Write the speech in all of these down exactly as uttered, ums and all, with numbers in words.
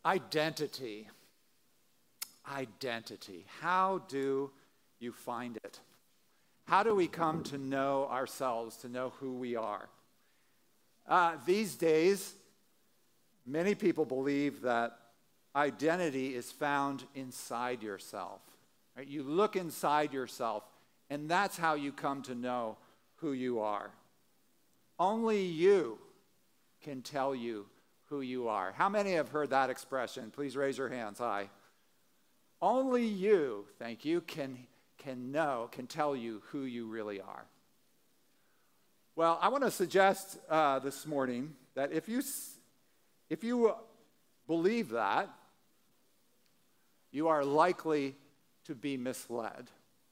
Identity. Identity. How do you find it? How do we come to know ourselves, to know who we are? Uh, these days, many people believe that identity is found inside yourself. Right? You look inside yourself, and that's how you come to know who you are. Only you can tell you who you are. How many have heard that expression? Please raise your hands. Hi. Only you, thank you, can, can know, can tell you who you really are. Well, I want to suggest uh, this morning that if you, if you believe that, you are likely to be misled.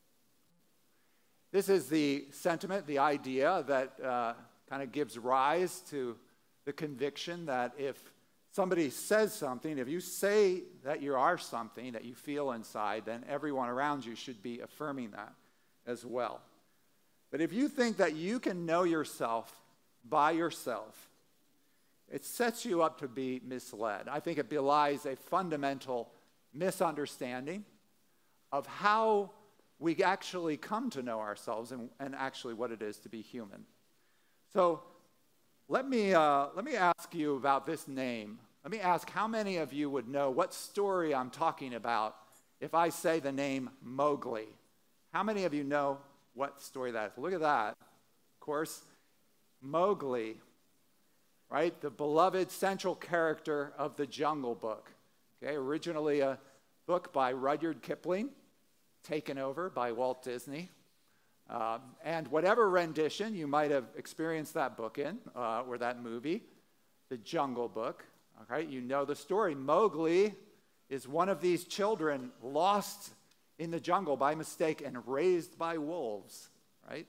This is the sentiment, the idea that uh, kind of gives rise to the conviction that if somebody says something, if you say that you are something that you feel inside, then everyone around you should be affirming that as well. But if you think that you can know yourself by yourself, it sets you up to be misled. I think it belies a fundamental misunderstanding of how we actually come to know ourselves and, and actually what it is to be human. So let me, uh, let me ask you about this name. Let me ask how many of you would know what story I'm talking about if I say the name Mowgli. How many of you know what story that is? Look at that. Of course, Mowgli, right? The beloved central character of the Jungle Book. Okay, originally a book by Rudyard Kipling, taken over by Walt Disney. Um, and whatever rendition you might have experienced that book in, uh, or that movie, The Jungle Book, okay, you know the story. Mowgli is one of these children lost in the jungle by mistake and raised by wolves, right?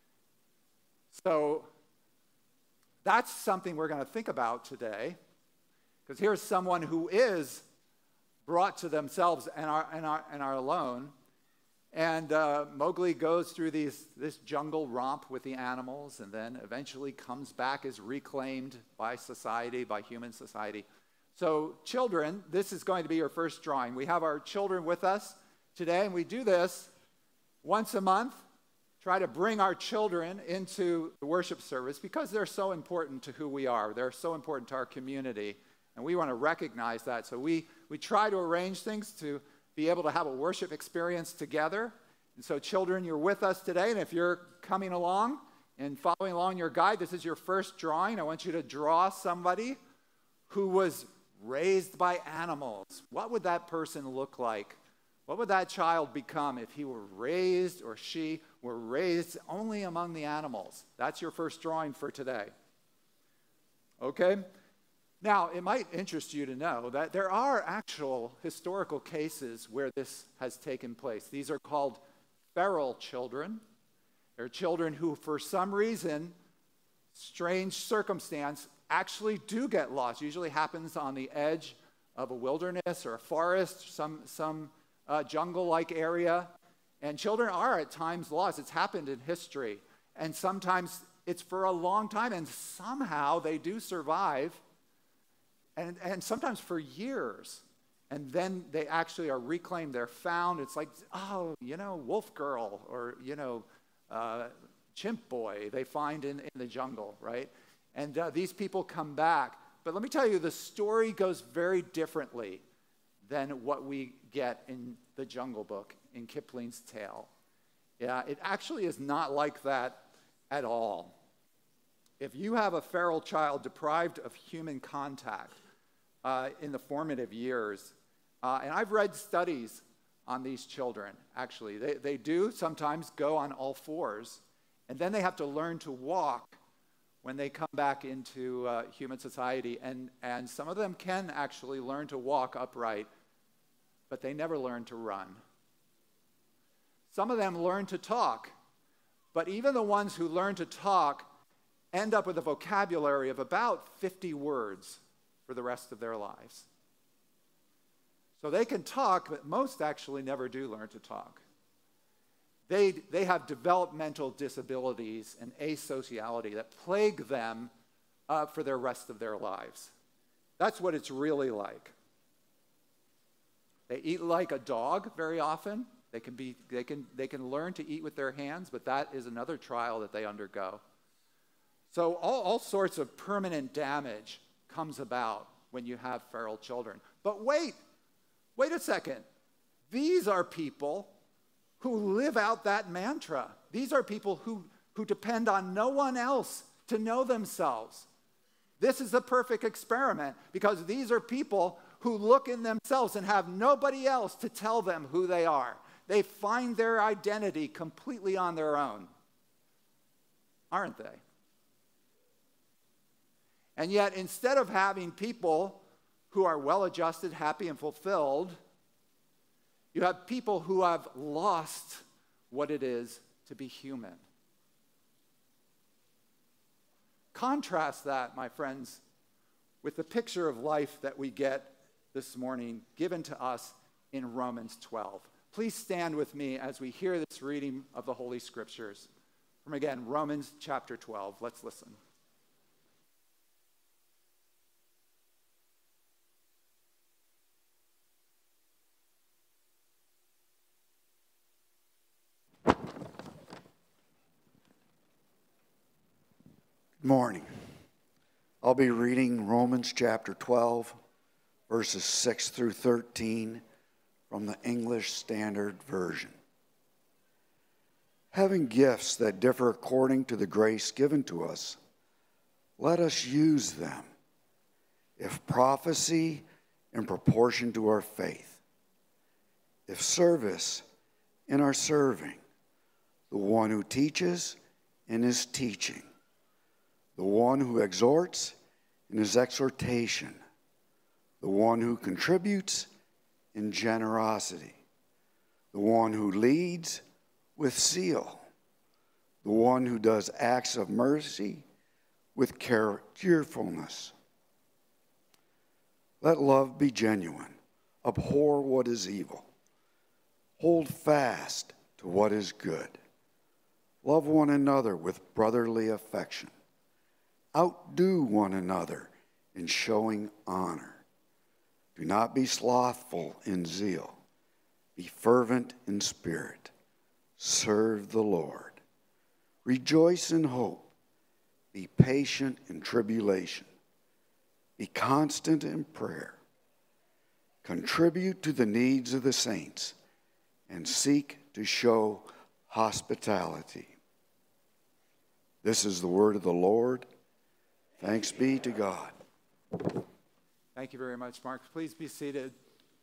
So that's something we're going to think about today, because here's someone who is brought to themselves and are, and are, and are alone. And uh, Mowgli goes through these, this jungle romp with the animals and then eventually comes back, is reclaimed by society, by human society. So children, this is going to be your first drawing. We have our children with us today, and we do this once a month, try to bring our children into the worship service because they're so important to who we are. They're so important to our community, and we want to recognize that. So we, we try to arrange things to be able to have a worship experience together. And so children, you're with us today, and if you're coming along and following along your guide, this is your first drawing. I want you to draw somebody who was raised by animals. What would that person look like? What would that child become if he were raised or she were raised only among the animals? That's your first drawing for today. Okay? Now, it might interest you to know that there are actual historical cases where this has taken place. These are called feral children. They're children who, for some reason, strange circumstance, actually do get lost. Usually happens on the edge of a wilderness or a forest, some, some uh, jungle-like area. And children are at times lost. It's happened in history. And sometimes it's for a long time, and somehow they do survive. And, and sometimes for years. And then they actually are reclaimed. They're found. It's like, oh, you know, wolf girl or, you know, uh, chimp boy they find in, in the jungle, right? And uh, these people come back. But let me tell you, the story goes very differently than what we get in the Jungle Book, in Kipling's tale. Yeah, it actually is not like that at all. If you have a feral child deprived of human contact uh, in the formative years, uh, and I've read studies on these children, actually. They, they do sometimes go on all fours, and then they have to learn to walk when they come back into uh, human society. And, and some of them can actually learn to walk upright, but they never learn to run. Some of them learn to talk, but even the ones who learn to talk end up with a vocabulary of about fifty words for the rest of their lives. So they can talk, but most actually never do learn to talk. They, they have developmental disabilities and asociality that plague them uh, for the rest of their lives. That's what it's really like. They eat like a dog very often. They can be, they can, they can learn to eat with their hands, but that is another trial that they undergo. So all, all sorts of permanent damage comes about when you have feral children. But wait, wait a second. These are people who live out that mantra. These are people who, who depend on no one else to know themselves. This is the perfect experiment because these are people who look in themselves and have nobody else to tell them who they are. They find their identity completely on their own, aren't they? And yet, instead of having people who are well-adjusted, happy, and fulfilled, you have people who have lost what it is to be human. Contrast that, my friends, with the picture of life that we get this morning given to us in Romans twelve. Please stand with me as we hear this reading of the Holy Scriptures. From again, Romans chapter twelve. Let's listen. Good morning. I'll be reading Romans chapter twelve, verses six through thirteen from the English Standard Version. Having gifts that differ according to the grace given to us, let us use them. If prophecy, in proportion to our faith. If service, in our serving. The one who teaches, in his teaching. The one who exhorts, in his exhortation. The one who contributes, in generosity. The one who leads, with zeal. The one who does acts of mercy, with cheerfulness. Let love be genuine. Abhor what is evil. Hold fast to what is good. Love one another with brotherly affection. Outdo one another in showing honor. Do not be slothful in zeal. Be fervent in spirit. Serve the Lord. Rejoice in hope. Be patient in tribulation. Be constant in prayer. Contribute to the needs of the saints and seek to show hospitality. This is the word of the Lord. Thanks be to God. Thank you very much, Mark. Please be seated.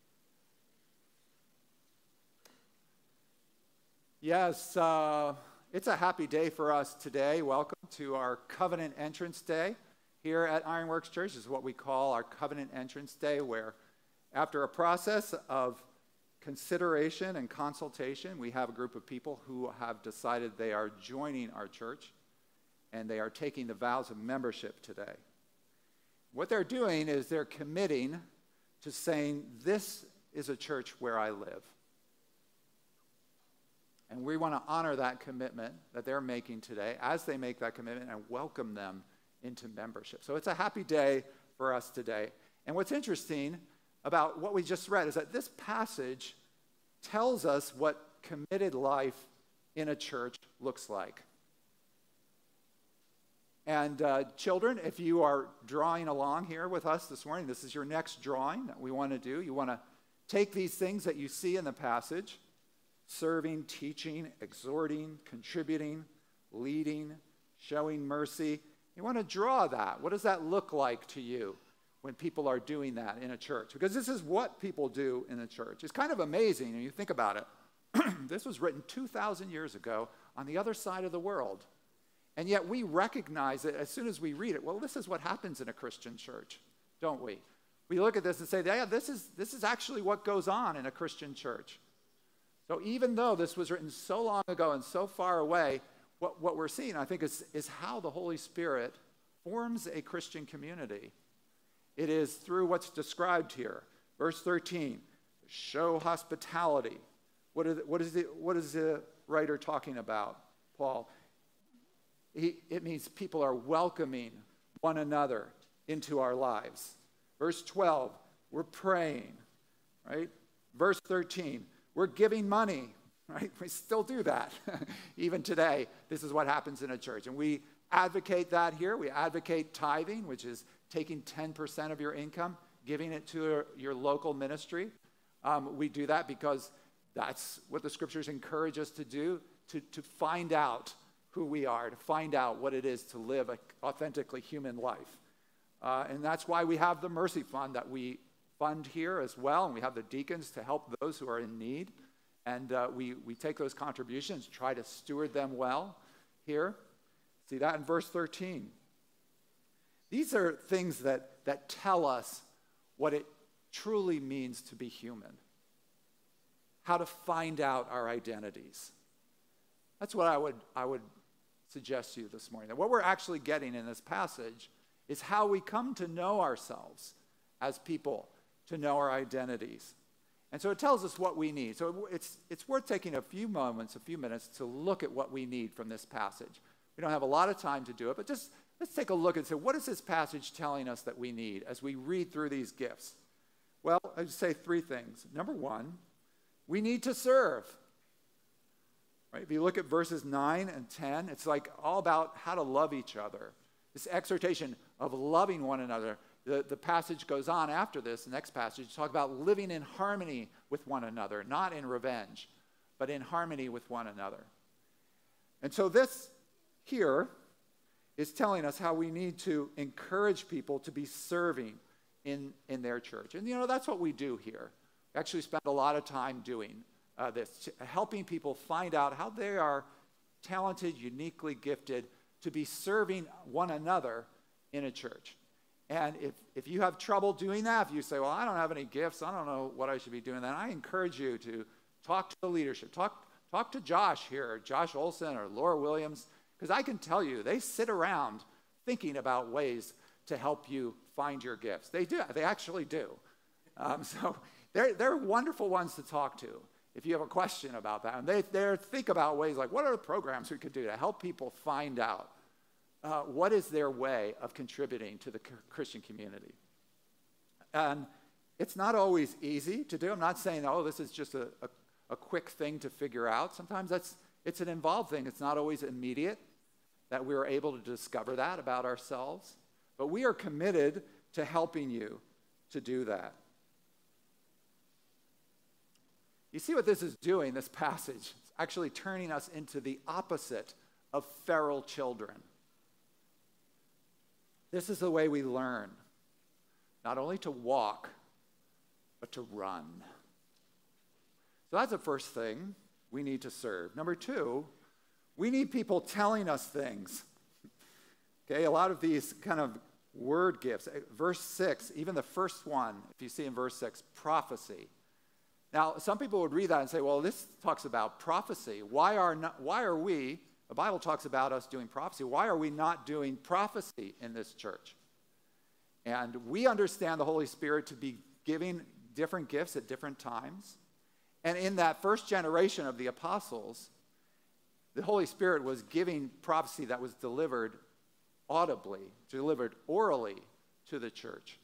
Yes, uh, it's a happy day for us today. Welcome to our Covenant Entrance Day here at Ironworks Church. This is what we call our Covenant Entrance Day, where after a process of consideration and consultation, we have a group of people who have decided they are joining our church, and they are taking the vows of membership today. What they're doing is they're committing to saying, this is a church where I live. And we want to honor that commitment that they're making today as they make that commitment and welcome them into membership. So it's a happy day for us today. And what's interesting about what we just read is that this passage tells us what committed life in a church looks like. And uh, children, if you are drawing along here with us this morning, this is your next drawing that we want to do. You want to take these things that you see in the passage, serving, teaching, exhorting, contributing, leading, showing mercy. You want to draw that. What does that look like to you when people are doing that in a church? Because this is what people do in a church. It's kind of amazing when you think about it. This was written two thousand years ago on the other side of the world. And yet we recognize it as soon as we read it. Well, this is what happens in a Christian church, don't we? We look at this and say, yeah, this is, this is actually what goes on in a Christian church. So even though this was written so long ago and so far away, what, what we're seeing, I think, is, is how the Holy Spirit forms a Christian community. It is through what's described here. Verse thirteen, show hospitality. What, are the, what, is, the, what is the writer talking about, Paul? He, it means people are welcoming one another into our lives. Verse twelve, we're praying, right? Verse thirteen, we're giving money, right? We still do that. Even today, this is what happens in a church. And we advocate that here. We advocate tithing, which is taking ten percent of your income, giving it to your, your local ministry. Um, we do that because that's what the scriptures encourage us to do, to, to find out who we are, to find out what it is to live an authentically human life. Uh, and that's why we have the Mercy Fund that we fund here as well, and we have the deacons to help those who are in need. And uh, we, we take those contributions, try to steward them well here. See that in verse thirteen. These are things that, that tell us what it truly means to be human, how to find out our identities. That's what I would, I would suggest to you this morning. That what we're actually getting in this passage is how we come to know ourselves as people, to know our identities. And so it tells us what we need. So it's, it's worth taking a few moments, a few minutes to look at what we need from this passage. We don't have a lot of time to do it, but just let's take a look and say, what is this passage telling us that we need as we read through these gifts? Well, I would say three things. Number one, we need to serve. Right? If you look at verses nine and ten, it's like all about how to love each other. This exhortation of loving one another. The, the passage goes on after this, the next passage, to talk about living in harmony with one another, not in revenge, but in harmony with one another. And so this here is telling us how we need to encourage people to be serving in, in their church. And, you know, that's what we do here. We actually spend a lot of time doing uh, this, helping people find out how they are talented, uniquely gifted to be serving one another in a church. And if, if you have trouble doing that, if you say, well, I don't have any gifts, I don't know what I should be doing, then I encourage you to talk to the leadership. Talk, talk to Josh here, Josh Olson or Laura Williams, because I can tell you, they sit around thinking about ways to help you find your gifts. They do. They actually do. Um, so they're, they're wonderful ones to talk to if you have a question about that. And they they think about ways like, what are the programs we could do to help people find out uh, what is their way of contributing to the Christian community. And it's not always easy to do. I'm not saying, oh, this is just a, a, a quick thing to figure out. Sometimes that's it's an involved thing. It's not always immediate that we're able to discover that about ourselves. But we are committed to helping you to do that. You see what this is doing, this passage? It's actually turning us into the opposite of feral children. This is the way we learn, not only to walk, but to run. So that's the first thing. We need to serve. Number two, we need people telling us things. Okay, a lot of these kind of word gifts. Verse six, even the first one, if you see in verse six, prophecy. Now, some people would read that and say, well, this talks about prophecy. Why are, not, why are we, the Bible talks about us doing prophecy, why are we not doing prophecy in this church? And we understand the Holy Spirit to be giving different gifts at different times. And in that first generation of the apostles, the Holy Spirit was giving prophecy that was delivered audibly, delivered orally to the church.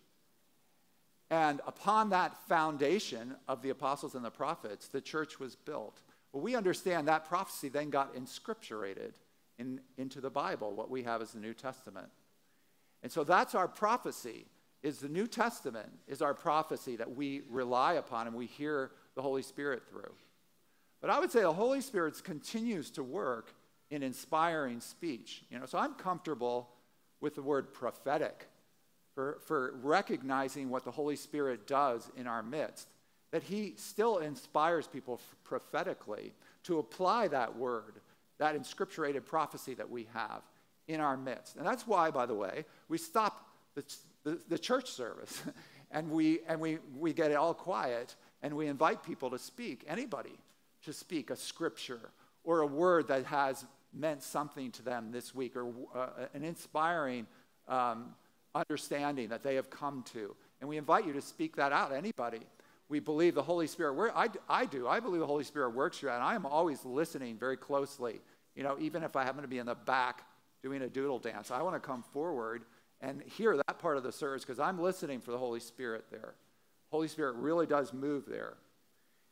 And upon that foundation of the apostles and the prophets, the church was built. Well, we understand that prophecy then got inscripturated in, into the Bible, what we have as the New Testament. And so that's our prophecy, is the New Testament is our prophecy that we rely upon and we hear the Holy Spirit through. But I would say the Holy Spirit continues to work in inspiring speech. You know, so I'm comfortable with the word prophetic for, for recognizing what the Holy Spirit does in our midst, that he still inspires people prophetically to apply that word, that inscripturated prophecy that we have in our midst. And that's why, by the way, we stop the, the, the church service and, we, and we, we get it all quiet and we invite people to speak, anybody, to speak a scripture or a word that has meant something to them this week, or uh, an inspiring um, understanding that they have come to. And we invite you to speak that out, anybody. We believe the Holy Spirit, we're, I, I do, I believe the Holy Spirit works through that, and I am always listening very closely. You know, even if I happen to be in the back doing a doodle dance, I want to come forward and hear that part of the service because I'm listening for the Holy Spirit there. Holy Spirit really does move there.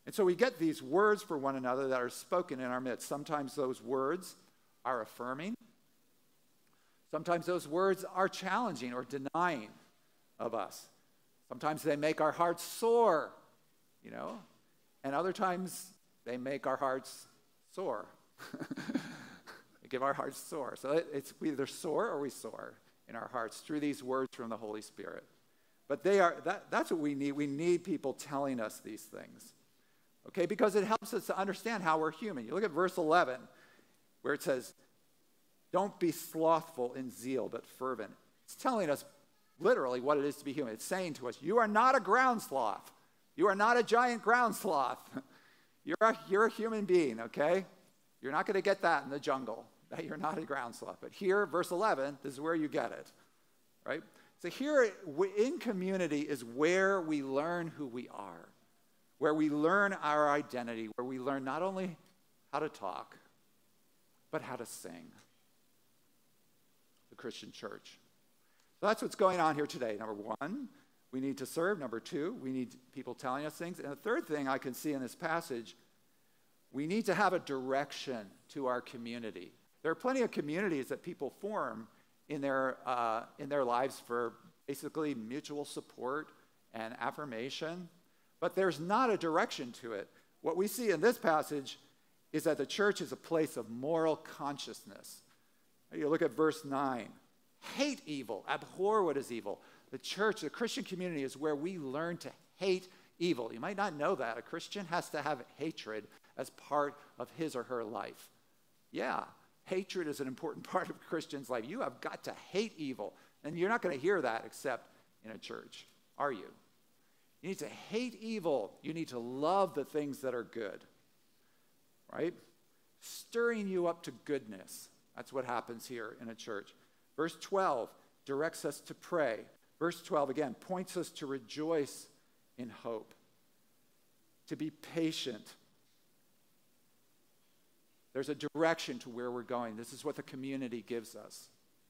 And so we get these words for one another that are spoken in our midst. Sometimes those words are affirming. Sometimes those words are challenging or denying of us. Sometimes they make our hearts sore, you know, and other times they make our hearts sore. They give our hearts sore. So it, it's we either soar or we soar in our hearts through these words from the Holy Spirit. But they are that, that's what we need. We need people telling us these things. Okay, because it helps us to understand how we're human. You look at verse eleven, where it says, don't be slothful in zeal, but fervent. It's telling us literally what it is to be human. It's saying to us, you are not a ground sloth. You are not a giant ground sloth. You're a, you're a human being, okay? You're not going to get that in the jungle, that you're not a ground sloth. But here, verse eleven, this is where you get it, right? So here in community is where we learn who we are, where we learn our identity, where we learn not only how to talk, but how to sing. The Christian church. So that's what's going on here today. Number one, we need to serve. Number two, we need people telling us things. And the third thing I can see in this passage, we need to have a direction to our community. There are plenty of communities that people form in their, uh, in their lives for basically mutual support and affirmation, but there's not a direction to it. What we see in this passage is that the church is a place of moral consciousness. You look at verse nine. Hate evil, abhor what is evil. The church, the Christian community is where we learn to hate evil. You might not know that. A Christian has to have hatred as part of his or her life. Yeah, hatred is an important part of a Christian's life. You have got to hate evil. And you're not going to hear that except in a church, are you? You need to hate evil. You need to love the things that are good, right? Stirring you up to goodness. That's what happens here in a church. Verse twelve directs us to pray. Verse twelve, again, points us to rejoice in hope, to be patient. There's a direction to where we're going. This is what the community gives us.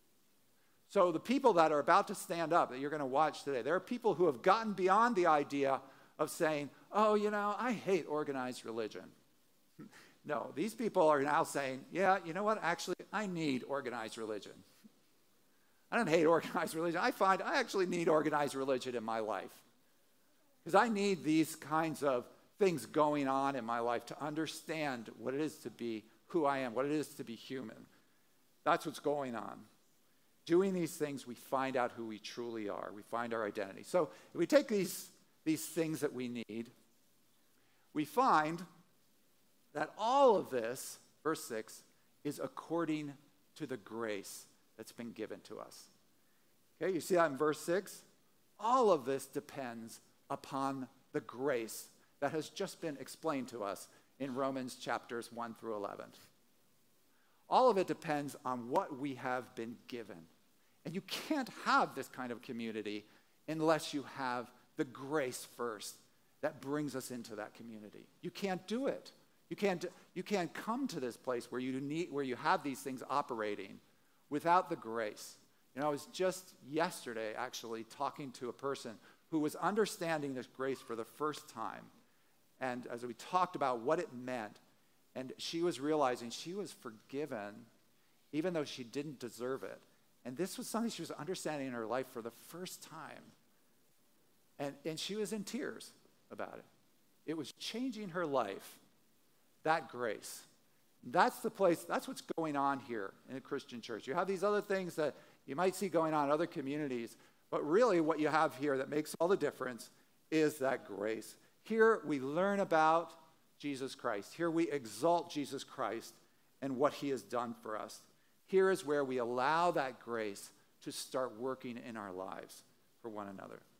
So the people that are about to stand up, that you're going to watch today, there are people who have gotten beyond the idea of saying, oh, you know, I hate organized religion. No, these people are now saying, yeah, you know what? Actually, I need organized religion. I don't hate organized religion. I find I actually need organized religion in my life because I need these kinds of things going on in my life to understand what it is to be who I am, what it is to be human. That's what's going on. Doing these things, we find out who we truly are. We find our identity. So if we take these, these things that we need, we find that all of this, verse six, is according to the grace that's been given to us. Okay, you see that in verse six? All of this depends upon the grace that has just been explained to us in Romans chapters one through eleven. All of it depends on what we have been given. And you can't have this kind of community unless you have the grace first that brings us into that community. You can't do it. You can't, you can't come to this place where you need, where you have these things operating without the grace. You know, I was just yesterday actually talking to a person who was understanding this grace for the first time. And as we talked about what it meant, and she was realizing she was forgiven even though she didn't deserve it. And this was something she was understanding in her life for the first time. And, and she was in tears about it. It was changing her life, that grace. That's the place, that's what's going on here in a Christian church. You have these other things that you might see going on in other communities, but really what you have here that makes all the difference is that grace. Here we learn about Jesus Christ. Here we exalt Jesus Christ and what he has done for us. Here is where we allow that grace to start working in our lives for one another.